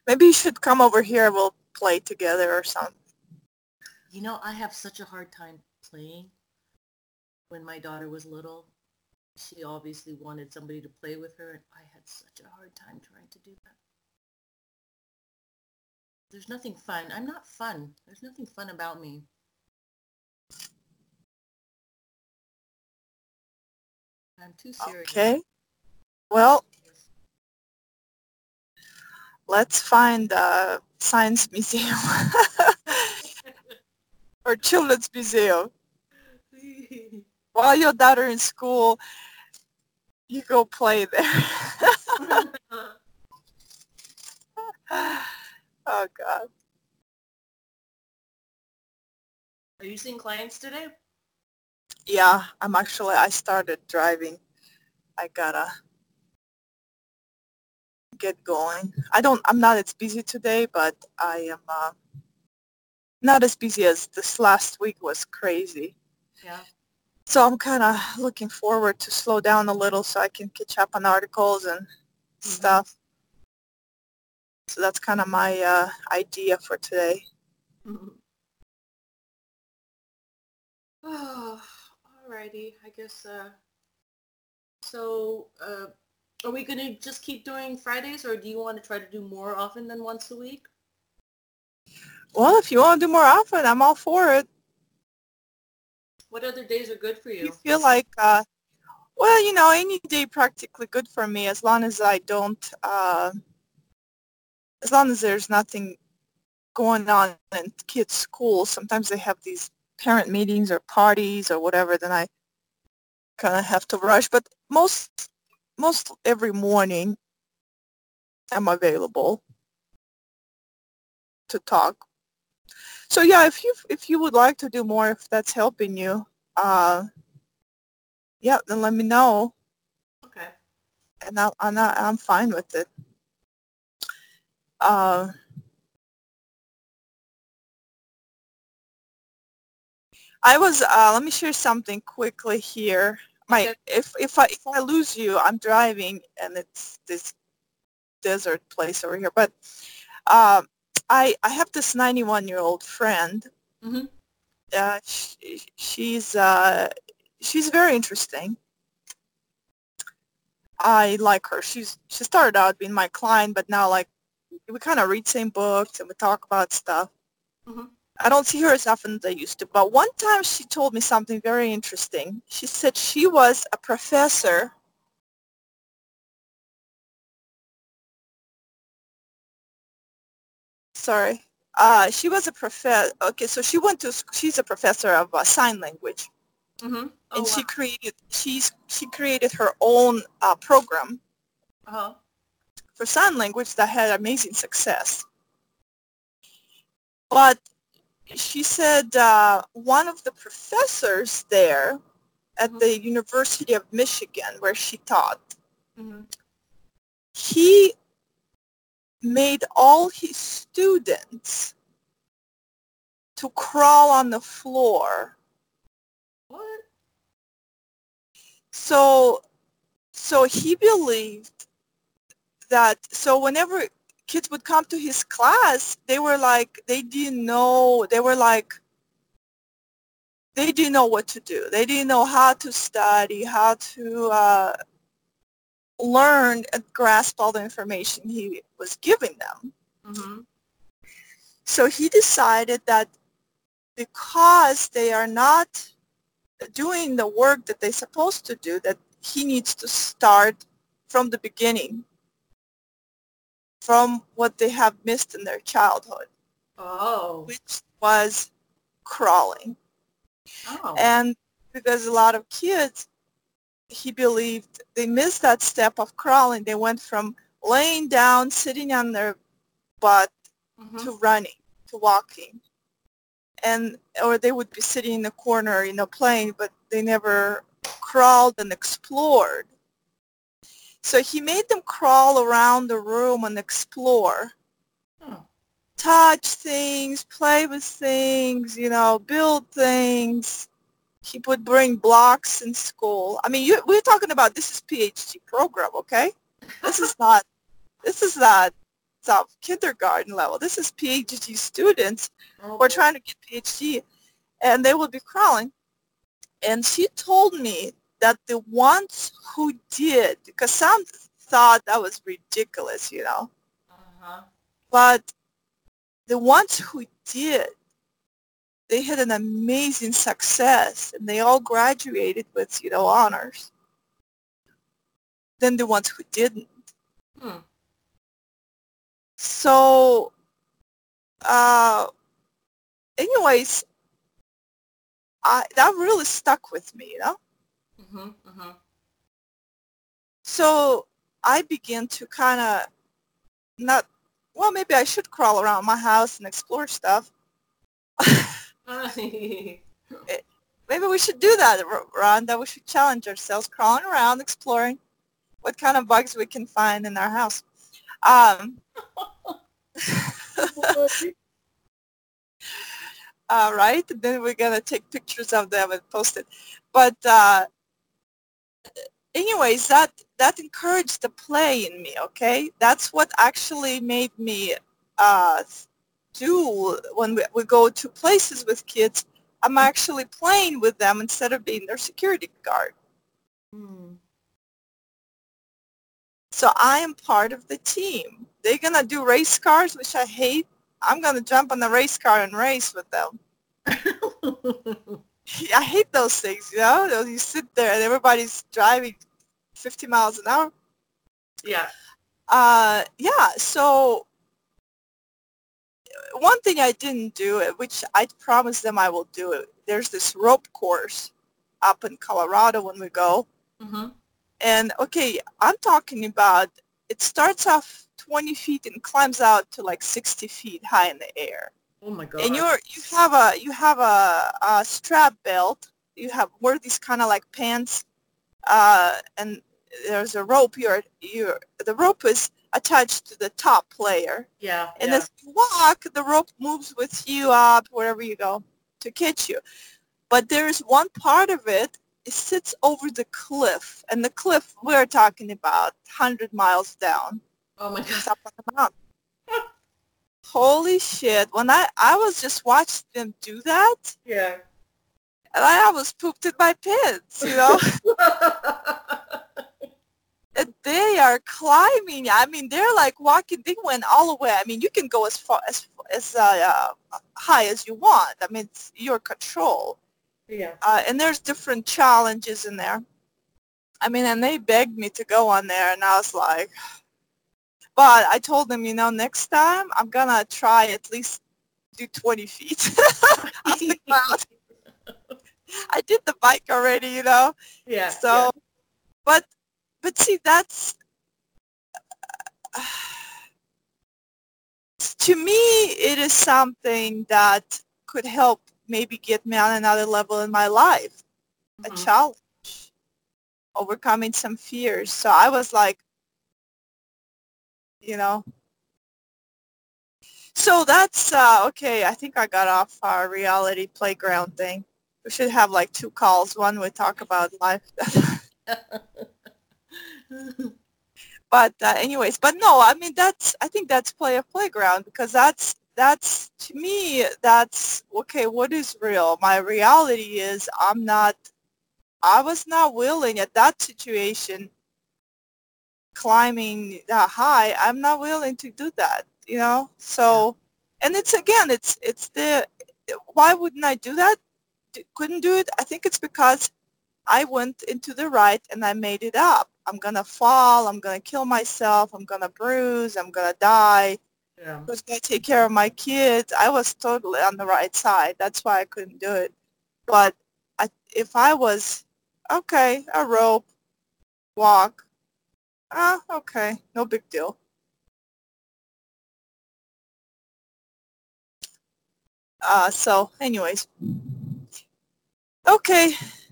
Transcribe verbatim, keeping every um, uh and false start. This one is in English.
Maybe you should come over here. We'll play together or something. You know, I have such a hard time playing. When my daughter was little, she obviously wanted somebody to play with her, and I had such a hard time trying to do that. There's nothing fun. I'm not fun. There's nothing fun about me. I'm too serious. Okay. Well, let's find a science museum or children's museum. While your daughter in school, you go play there. Oh, God. Are you seeing clients today? Yeah, I'm actually, I started driving. I gotta get going. I don't, I'm not as busy today, but I am uh, not as busy as this last week was crazy. Yeah. So I'm kind of looking forward to slow down a little so I can catch up on articles and mm-hmm. stuff. So that's kind of my uh, idea for today. Mm-hmm. Oh, alrighty. I guess, uh, so, uh, are we going to just keep doing Fridays, or do you want to try to do more often than once a week? Well, if you want to do more often, I'm all for it. What other days are good for you? You feel like, uh, well, you know, any day practically good for me as long as I don't, uh, as long as there's nothing going on in kids' schools. Sometimes they have these parent meetings or parties or whatever, then I kind of have to rush. But most, most every morning I'm available to talk. So yeah, if you if you would like to do more, if that's helping you, uh, yeah, then let me know. Okay. And I'll, I'm not, I'm fine with it. Uh, I was. Uh, let me share something quickly here. My Okay. if if I if I lose you, I'm driving and it's this desert place over here. But uh, I I have this ninety-one year old friend. Mm-hmm. Uh, she, she's uh, she's very interesting. I like her. She's she started out being my client, but now like we kind of read same books and we talk about stuff. Mm-hmm. I don't see her as often as I used to, but one time she told me something very interesting. She said she was a professor. Sorry. Uh, she was a professor. Okay, so she went to. She's a professor of uh, sign language, mm-hmm. Oh, and wow. she created. She's she created her own uh, program uh-huh. for sign language that had amazing success. But she said uh, one of the professors there at mm-hmm. the University of Michigan, where she taught, mm-hmm. he made all his students to crawl on the floor. What? So, so he believed that, so whenever kids would come to his class, they were like, they didn't know, they were like, they didn't know what to do. They didn't know how to study, how to uh, learn and grasp all the information he was giving them. Mm-hmm. So he decided that because they are not doing the work that they're supposed to do, that he needs to start from the beginning, from what they have missed in their childhood, Oh. which was crawling. Oh. And because a lot of kids, he believed they missed that step of crawling. They went from laying down, sitting on their butt, mm-hmm. to running, to walking. And or they would be sitting in the corner, you know, playing, but they never crawled and explored. So he made them crawl around the room and explore. Oh. Touch things, play with things, you know, build things. He would bring blocks in school. I mean, you, we're talking about, this is PhD program, okay? This is not, this is not of kindergarten level. This is PhD students Oh, who are boy. trying to get PhD, and they will be crawling. And she told me that the ones who did, because some thought that was ridiculous, you know, Uh-huh. but the ones who did, they had an amazing success, and they all graduated with, you know, honors. Than the ones who didn't. Hmm. So, uh, anyways, I that really stuck with me, you know. Mm-hmm. Mm-hmm. So I began to kind of not. Well, maybe I should crawl around my house and explore stuff. It- maybe we should do that, R- Rhonda. We should challenge ourselves, crawling around, exploring what kind of bugs we can find in our house. Um, uh, right? And then we're gonna take pictures of them and post it. But uh, anyways, that that encouraged the play in me. Okay, that's what actually made me uh, do when we, we go to places with kids. I'm actually playing with them instead of being their security guard. Hmm. So I am part of the team. They're gonna do race cars, which I hate. I'm gonna jump on the race car and race with them. I hate those things, you know. You sit there and everybody's driving fifty miles an hour. Yeah. Uh, yeah. So one thing I didn't do, which I promised them I will do it. There's this rope course up in Colorado when we go, Mm-hmm. and okay, I'm talking about. It starts off twenty feet and climbs out to like sixty feet high in the air. Oh my And God. you're you have a you have a, a strap belt. You have wear these kind of like pants, uh, and there's a rope. You're you the rope is attached to the top player, Yeah. and Yeah. as you walk, the rope moves with you up wherever you go to catch you. But there is one part of it. It sits over the cliff, and the cliff we're talking about one hundred miles down. Oh my It's God. up on the mountain. Holy shit! When I I was just watching them do that, Yeah. and I almost pooped in my pants, you know. And they are climbing. I mean, they're like walking. They went all the way. I mean, you can go as far as as uh, uh, high as you want. I mean, it's your control. Yeah. Uh, and there's different challenges in there. I mean, and they begged me to go on there, and I was like, but I told them, you know, next time I'm gonna try at least do twenty feet off the ground. I did the bike already, you know. Yeah. Yeah. So, but but see, that's to me, it is something that could help maybe get me on another level in my life, a Mm-hmm. challenge, overcoming some fears. So I was like, you know, so that's, uh, okay, I think I got off our reality playground thing. We should have like two calls. One we talk about life. But uh, anyways, but no, I mean, that's, I think that's play of playground because that's, that's, to me, that's, okay, what is real? My reality is I'm not, I was not willing at that situation, climbing that high, I'm not willing to do that, you know? Yeah. So, and it's, again, it's, it's the, why wouldn't I do that? D- Couldn't do it? I think it's because I went into the right and I made it up. I'm going to fall. I'm going to kill myself. I'm going to bruise. I'm going to die. Yeah. Who's going to take care of my kids? I was totally on the right side. That's why I couldn't do it. But I, if I was, okay, a rope, walk, ah, okay, no big deal. Uh, so anyways, okay.